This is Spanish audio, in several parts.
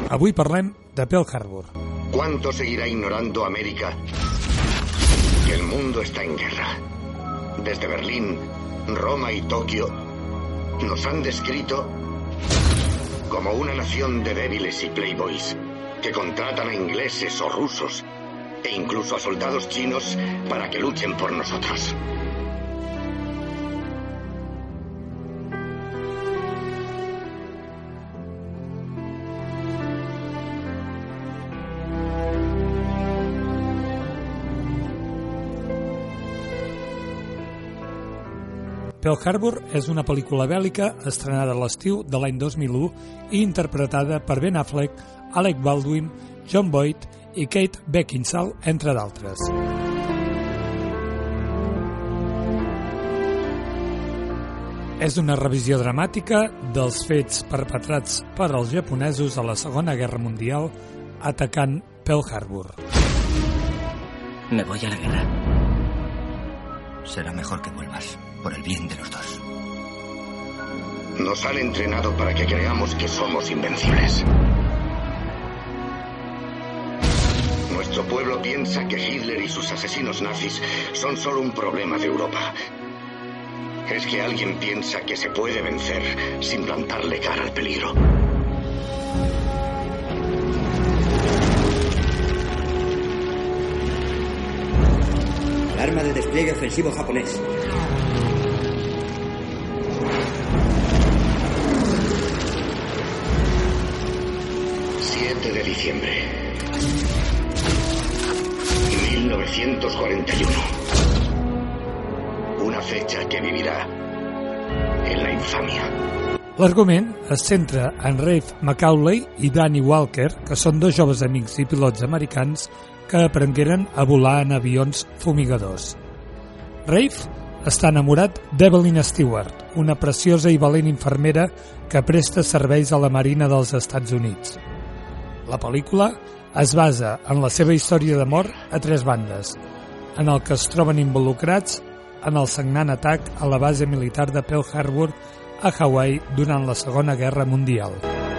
Avui parlem de Pearl Harbor. ¿Cuánto seguirá ignorando América que el mundo está en guerra? Desde Berlín, Roma y Tokio nos han descrito como una nación de débiles y playboys que contratan a ingleses o rusos e incluso a soldados chinos para que luchen por nosotros. Pearl Harbor és una pel·lícula bèl·lica estrenada a l'estiu de l'any 2001 i interpretada per Ben Affleck, Alec Baldwin, John Boyd i Kate Beckinsale, entre d'altres. És una revisió dramàtica dels fets perpetrats per als japonesos a la Segona Guerra Mundial atacant Pearl Harbor. Me voy a la guerra. Será mejor que vuelvas, por el bien de los dos. Nos han entrenado para que creamos que somos invencibles. Nuestro pueblo piensa que Hitler y sus asesinos nazis son solo un problema de Europa. Es que alguien piensa que se puede vencer sin plantarle cara al peligro. Arma de despliegue ofensivo japonés. De diciembre 1941. Una fecha que vivirá en la infamia. L'argument es centra en Rafe Macaulay i Danny Walker, que són dos joves amics i pilots americans que aprengueren a volar en avions fumigadors. Rafe està enamorat d'Evelyn Stewart, una preciosa i valent infermera que presta serveis a la Marina dels Estats Units. La pel·lícula es basa en la seva història d'amor a tres bandes, en el que es troben involucrats en el sagnant atac a la base militar de Pearl Harbor a Hawaii durant la Segona Guerra Mundial.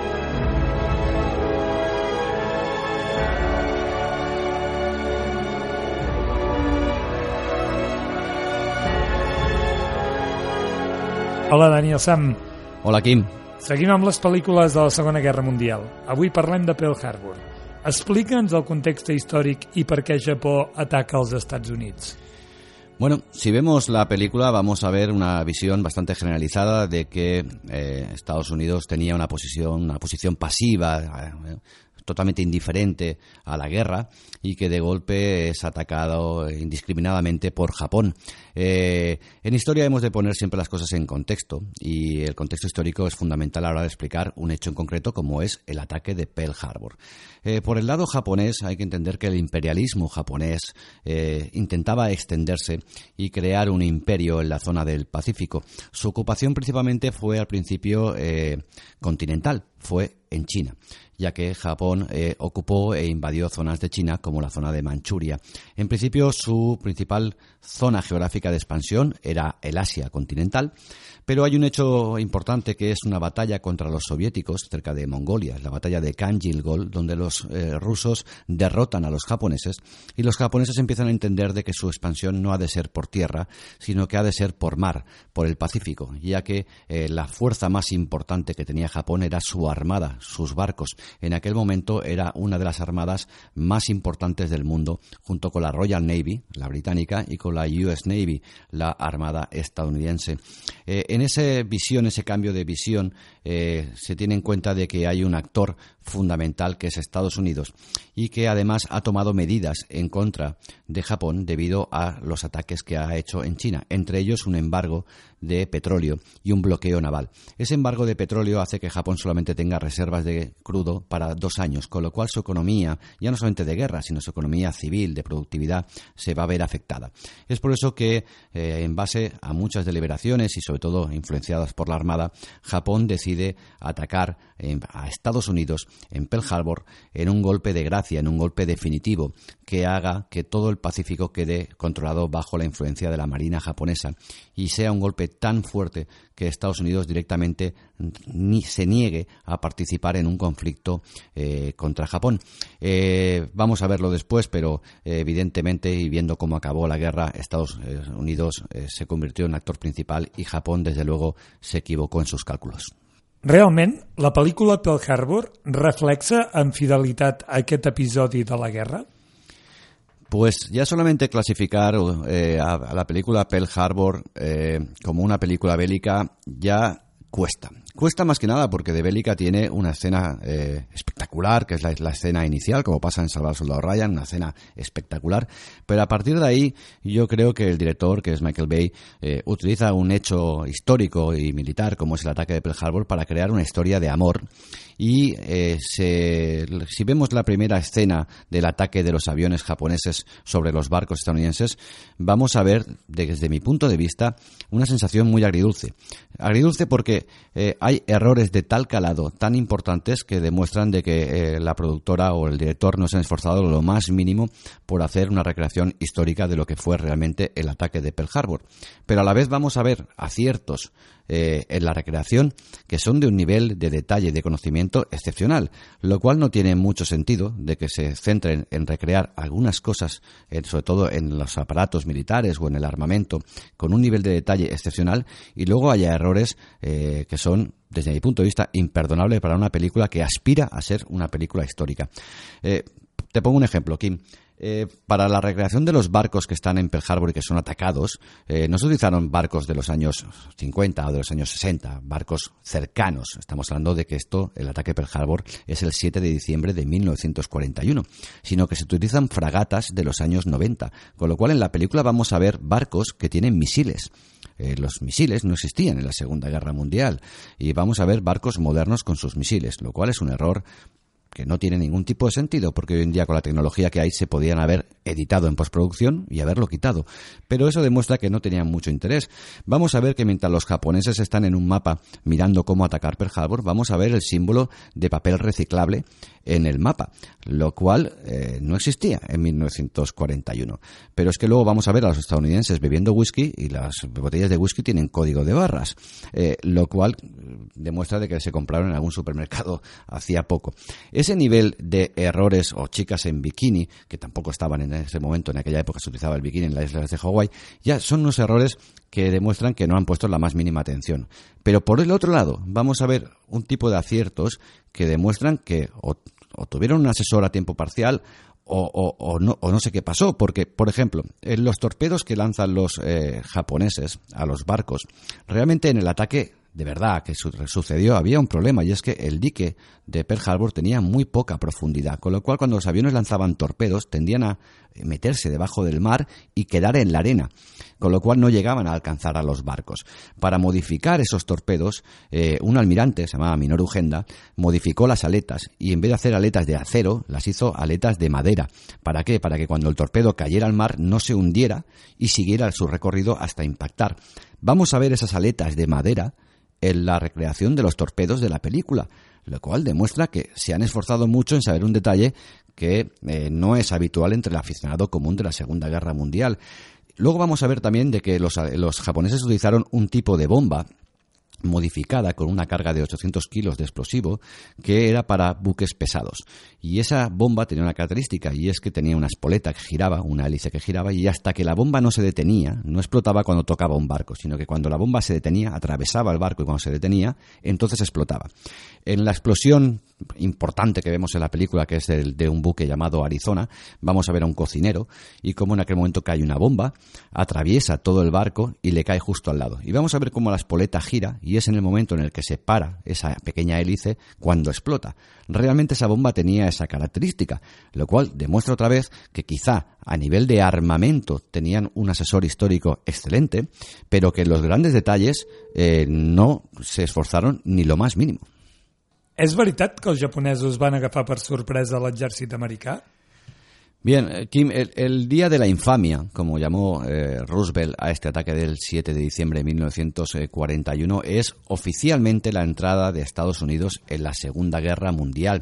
Hola, Daniel Sam. Hola, Quim. Seguim amb les pel·lícules de la Segona Guerra Mundial. Avui parlem de Pearl Harbor. Explica'ns el context històric i per què Japó ataca als Estats Units. Bueno, si vemos la película vamos a ver una visión bastante generalizada de que Estados Unidos tenía una posición pasiva, totalmente indiferente a la guerra y que de golpe es atacado indiscriminadamente por Japón. En historia hemos de poner siempre las cosas en contexto y el contexto histórico es fundamental a la hora de explicar un hecho en concreto como es el ataque de Pearl Harbor. Por el lado japonés hay que entender que el imperialismo japonés intentaba extenderse y crear un imperio en la zona del Pacífico. Su ocupación principalmente fue al principio continental, fue en China, ya que Japón ocupó e invadió zonas de China como la zona de Manchuria. En principio su principal zona geográfica de expansión era el Asia continental, pero hay un hecho importante que es una batalla contra los soviéticos cerca de Mongolia, la batalla de Kangil-Gol, donde los rusos derrotan a los japoneses y los japoneses empiezan a entender de que su expansión no ha de ser por tierra, sino que ha de ser por mar, por el Pacífico, ya que la fuerza más importante que tenía Japón era su armada, sus barcos. En aquel momento era una de las armadas más importantes del mundo, junto con la Royal Navy, la británica, y con la US Navy, la armada estadounidense. En ese cambio de visión, se tiene en cuenta de que hay un actor fundamental que es Estados Unidos y que además ha tomado medidas en contra de Japón debido a los ataques que ha hecho en China, entre ellos un embargo de petróleo y un bloqueo naval. Ese embargo de petróleo hace que Japón solamente tenga reservas de crudo para 2 años, con lo cual su economía, ya no solamente de guerra, sino su economía civil, de productividad, se va a ver afectada. Es por eso que, en base a muchas deliberaciones y sobre todo influenciadas por la Armada, Japón decide atacar a Estados Unidos en Pearl Harbor en un golpe de gracia, en un golpe definitivo que haga que todo el Pacífico quede controlado bajo la influencia de la Marina japonesa y sea un golpe tan fuerte que Estados Unidos directamente se niegue a participar en un conflicto contra Japón. Vamos a verlo después, pero evidentemente, y viendo cómo acabó la guerra, Estados Unidos se convirtió en actor principal y Japón, desde luego, se equivocó en sus cálculos. Realment, la pel·lícula Pearl Harbor reflexa amb fidelitat aquest episodi de la guerra? Pues ya solamente clasificar a la película Pearl Harbor como una película bélica ya cuesta. Cuesta más que nada porque de bélica tiene una escena espectacular, que es la escena inicial, como pasa en Salvar al Soldado Ryan, una escena espectacular. Pero a partir de ahí, yo creo que el director, que es Michael Bay, utiliza un hecho histórico y militar, como es el ataque de Pearl Harbor, para crear una historia de amor. Y si vemos la primera escena del ataque de los aviones japoneses sobre los barcos estadounidenses, vamos a ver, desde mi punto de vista, una sensación muy agridulce. Agridulce porque hay errores de tal calado, tan importantes, que demuestran de que la productora o el director no se han esforzado lo más mínimo por hacer una recreación histórica de lo que fue realmente el ataque de Pearl Harbor. Pero a la vez vamos a ver aciertos en la recreación que son de un nivel de detalle y de conocimiento excepcional, lo cual no tiene mucho sentido de que se centren en recrear algunas cosas, sobre todo en los aparatos militares o en el armamento, con un nivel de detalle excepcional, y luego haya errores que son, desde mi punto de vista, imperdonables para una película que aspira a ser una película histórica. Te pongo un ejemplo, Kim. Para la recreación de los barcos que están en Pearl Harbor y que son atacados, no se utilizaron barcos de los años 50 o de los años 60, barcos cercanos. Estamos hablando de que el ataque de Pearl Harbor, es el 7 de diciembre de 1941, sino que se utilizan fragatas de los años 90, con lo cual en la película vamos a ver barcos que tienen misiles. Los misiles no existían en la Segunda Guerra Mundial y vamos a ver barcos modernos con sus misiles, lo cual es un error que no tiene ningún tipo de sentido, porque hoy en día con la tecnología que hay se podían haber editado en postproducción y haberlo quitado, pero eso demuestra que no tenían mucho interés. Vamos a ver que mientras los japoneses están en un mapa mirando cómo atacar Pearl Harbor, vamos a ver el símbolo de papel reciclable en el mapa, lo cual no existía en 1941. Pero es que luego vamos a ver a los estadounidenses bebiendo whisky y las botellas de whisky tienen código de barras, lo cual demuestra de que se compraron en algún supermercado hacía poco. Ese nivel de errores, o chicas en bikini, que tampoco estaban en ese momento, en aquella época se utilizaba el bikini en las islas de Hawái, ya son unos errores que demuestran que no han puesto la más mínima atención. Pero por el otro lado, vamos a ver un tipo de aciertos que demuestran que o tuvieron un asesor a tiempo parcial o no sé qué pasó, porque, por ejemplo, en los torpedos que lanzan los japoneses a los barcos, realmente en el ataque de verdad que sucedió había un problema, y es que el dique de Pearl Harbor tenía muy poca profundidad, con lo cual cuando los aviones lanzaban torpedos tendían a meterse debajo del mar y quedar en la arena, con lo cual no llegaban a alcanzar a los barcos. Para modificar esos torpedos, un almirante, se llamaba Minoru Genda, modificó las aletas y en vez de hacer aletas de acero, las hizo aletas de madera. ¿Para qué? Para que cuando el torpedo cayera al mar no se hundiera y siguiera su recorrido hasta impactar. Vamos a ver esas aletas de madera en la recreación de los torpedos de la película, lo cual demuestra que se han esforzado mucho en saber un detalle que no es habitual entre el aficionado común de la Segunda Guerra Mundial. Luego vamos a ver también de que los japoneses utilizaron un tipo de bomba modificada con una carga de 800 kilos de explosivo que era para buques pesados, y esa bomba tenía una característica, y es que tenía una espoleta que giraba, una hélice que giraba, y hasta que la bomba no se detenía, no explotaba cuando tocaba un barco, sino que cuando la bomba se detenía, atravesaba el barco, y cuando se detenía, entonces explotaba. En la explosión importante que vemos en la película, que es de un buque llamado Arizona, vamos a ver a un cocinero y cómo en aquel momento cae una bomba, atraviesa todo el barco y le cae justo al lado, y vamos a ver cómo la espoleta gira, y es en el momento en el que se para esa pequeña hélice cuando explota. Realmente esa bomba tenía esa característica, lo cual demuestra otra vez que quizá a nivel de armamento tenían un asesor histórico excelente, pero que en los grandes detalles no se esforzaron ni lo más mínimo. És veritat que els japonesos van agafar per sorpresa l'exèrcit americà? Bien, Kim, el día de la infamia, como llamó Roosevelt a este ataque del 7 de diciembre de 1941, es oficialmente la entrada de Estados Unidos en la Segunda Guerra Mundial.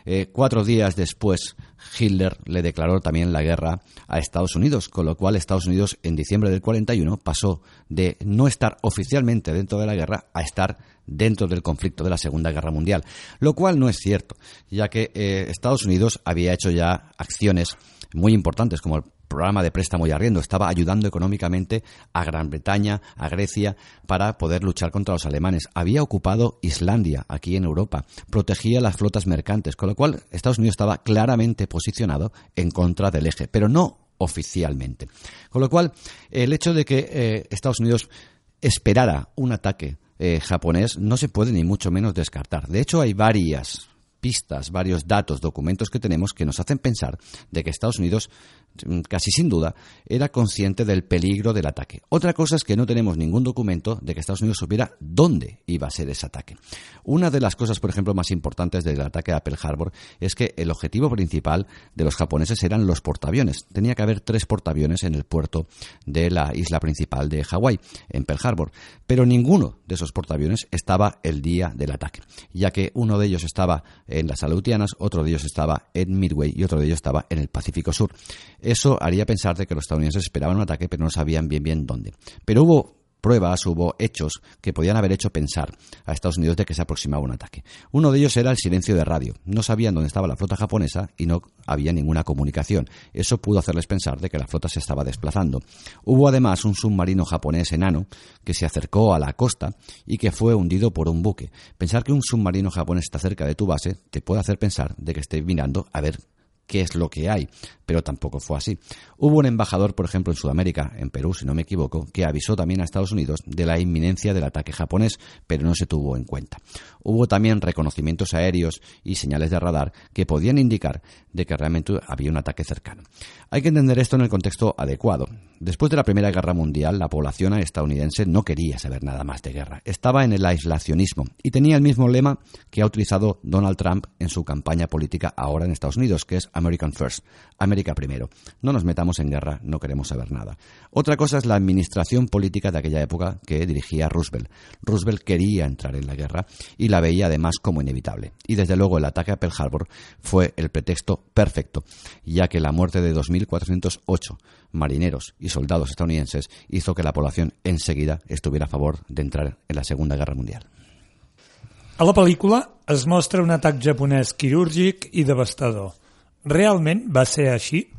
4 días después, Hitler le declaró también la guerra a Estados Unidos, con lo cual Estados Unidos en diciembre del 41 pasó de no estar oficialmente dentro de la guerra a estar dentro del conflicto de la Segunda Guerra Mundial, lo cual no es cierto, ya que Estados Unidos había hecho ya acciones muy importantes, como el programa de préstamo y arriendo. Estaba ayudando económicamente a Gran Bretaña, a Grecia, para poder luchar contra los alemanes. Había ocupado Islandia, aquí en Europa, protegía las flotas mercantes, con lo cual Estados Unidos estaba claramente posicionado en contra del eje, pero no oficialmente. Con lo cual, el hecho de que Estados Unidos esperara un ataque japonés no se puede ni mucho menos descartar. De hecho, hay varias pistas, varios datos, documentos que tenemos que nos hacen pensar de que Estados Unidos, casi sin duda, era consciente del peligro del ataque. Otra cosa es que no tenemos ningún documento de que Estados Unidos supiera dónde iba a ser ese ataque. Una de las cosas, por ejemplo, más importantes del ataque a Pearl Harbor es que el objetivo principal de los japoneses eran los portaaviones. Tenía que haber 3 portaaviones en el puerto de la isla principal de Hawái, en Pearl Harbor, pero ninguno de esos portaaviones estaba el día del ataque, ya que uno de ellos estaba en las Aleutianas, otro de ellos estaba en Midway y otro de ellos estaba en el Pacífico Sur. Eso haría pensar de que los estadounidenses esperaban un ataque, pero no sabían bien dónde. Pero hubo pruebas, hubo hechos que podían haber hecho pensar a Estados Unidos de que se aproximaba un ataque. Uno de ellos era el silencio de radio. No sabían dónde estaba la flota japonesa y no había ninguna comunicación. Eso pudo hacerles pensar de que la flota se estaba desplazando. Hubo además un submarino japonés enano que se acercó a la costa y que fue hundido por un buque. Pensar que un submarino japonés está cerca de tu base te puede hacer pensar de que esté mirando a ver qué es lo que hay, pero tampoco fue así. Hubo un embajador, por ejemplo, en Sudamérica, en Perú, si no me equivoco, que avisó también a Estados Unidos de la inminencia del ataque japonés, pero no se tuvo en cuenta. Hubo también reconocimientos aéreos y señales de radar que podían indicar de que realmente había un ataque cercano. Hay que entender esto en el contexto adecuado. Después de la Primera Guerra Mundial, la población estadounidense no quería saber nada más de guerra. Estaba en el aislacionismo y tenía el mismo lema que ha utilizado Donald Trump en su campaña política ahora en Estados Unidos, que es American First, América primero. No nos metamos en guerra, no queremos saber nada. Otra cosa es la administración política de aquella época que dirigía Roosevelt. Roosevelt quería entrar en la guerra y la veía además como inevitable. Y desde luego el ataque a Pearl Harbor fue el pretexto perfecto, ya que la muerte de 2.408 marineros y soldados estadounidenses hizo que la población enseguida estuviera a favor de entrar en la Segunda Guerra Mundial. A la pel·lícula es mostra un atac japonès quirúrgic i devastador. ¿Realment va ser així?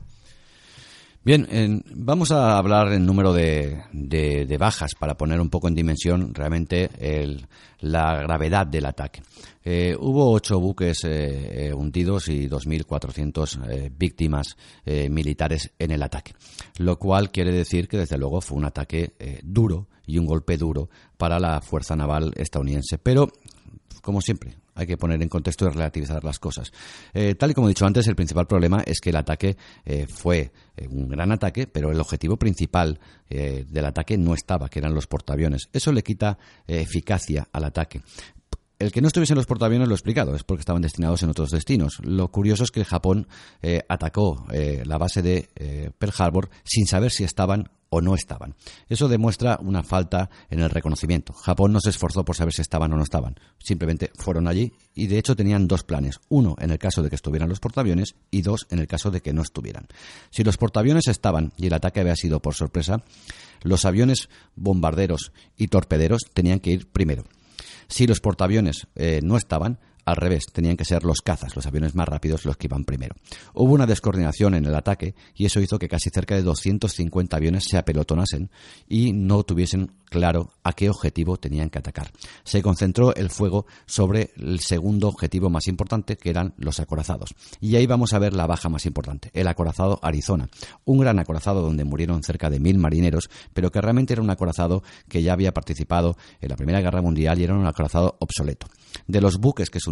Bien, vamos a hablar en número de bajas para poner un poco en dimensión realmente la gravedad del ataque. Hubo 8 buques hundidos y 2.400 víctimas militares en el ataque, lo cual quiere decir que desde luego fue un ataque duro y un golpe duro para la Fuerza Naval estadounidense, pero como siempre, hay que poner en contexto y relativizar las cosas. Tal y como he dicho antes, el principal problema es que el ataque fue un gran ataque, pero el objetivo principal del ataque no estaba, que eran los portaaviones. Eso le quita eficacia al ataque. El que no estuviesen los portaaviones lo he explicado, es porque estaban destinados en otros destinos. Lo curioso es que Japón atacó la base de Pearl Harbor sin saber si estaban o no estaban. Eso demuestra una falta en el reconocimiento. Japón no se esforzó por saber si estaban o no estaban. Simplemente fueron allí y de hecho tenían 2 planes. Uno en el caso de que estuvieran los portaaviones y 2 en el caso de que no estuvieran. Si los portaaviones estaban y el ataque había sido por sorpresa, los aviones bombarderos y torpederos tenían que ir primero. Si los portaaviones no estaban, al revés, tenían que ser los cazas, los aviones más rápidos, los que iban primero. Hubo una descoordinación en el ataque y eso hizo que casi cerca de 250 aviones se apelotonasen y no tuviesen claro a qué objetivo tenían que atacar. Se concentró el fuego sobre el segundo objetivo más importante, que eran los acorazados. Y ahí vamos a ver la baja más importante, el acorazado Arizona. Un gran acorazado donde murieron cerca de 1.000 marineros, pero que realmente era un acorazado que ya había participado en la Primera Guerra Mundial y era un acorazado obsoleto. De los buques que se hundieron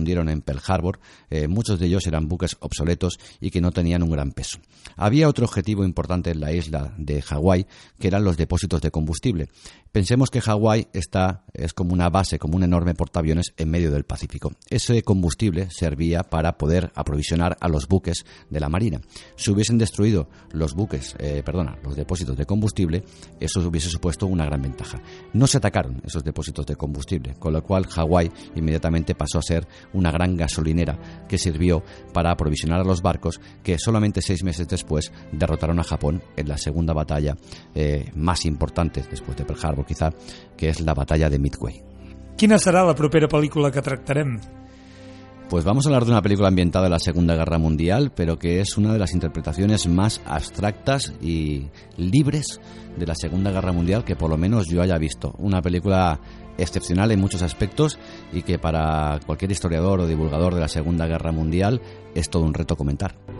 hundieron en Pearl Harbor, muchos de ellos eran buques obsoletos y que no tenían un gran peso. Había otro objetivo importante en la isla de Hawái, que eran los depósitos de combustible. Pensemos que Hawái es como una base, como un enorme portaaviones en medio del Pacífico. Ese combustible servía para poder aprovisionar a los buques de la Marina. Si hubiesen destruido los depósitos de combustible, eso hubiese supuesto una gran ventaja. No se atacaron esos depósitos de combustible, con lo cual Hawái inmediatamente pasó a ser una gran gasolinera que sirvió para aprovisionar a los barcos que solamente 6 meses después derrotaron a Japón en la segunda batalla más importante después de Pearl Harbor, quizá, que és la batalla de Midway. Quina serà la propera pel·lícula que tractarem? Pues vamos a hablar de una película ambientada en la Segunda Guerra Mundial, pero que es una de las interpretaciones más abstractas y libres de la Segunda Guerra Mundial que por lo menos yo haya visto. Una película excepcional en muchos aspectos y que para cualquier historiador o divulgador de la Segunda Guerra Mundial es todo un reto comentar.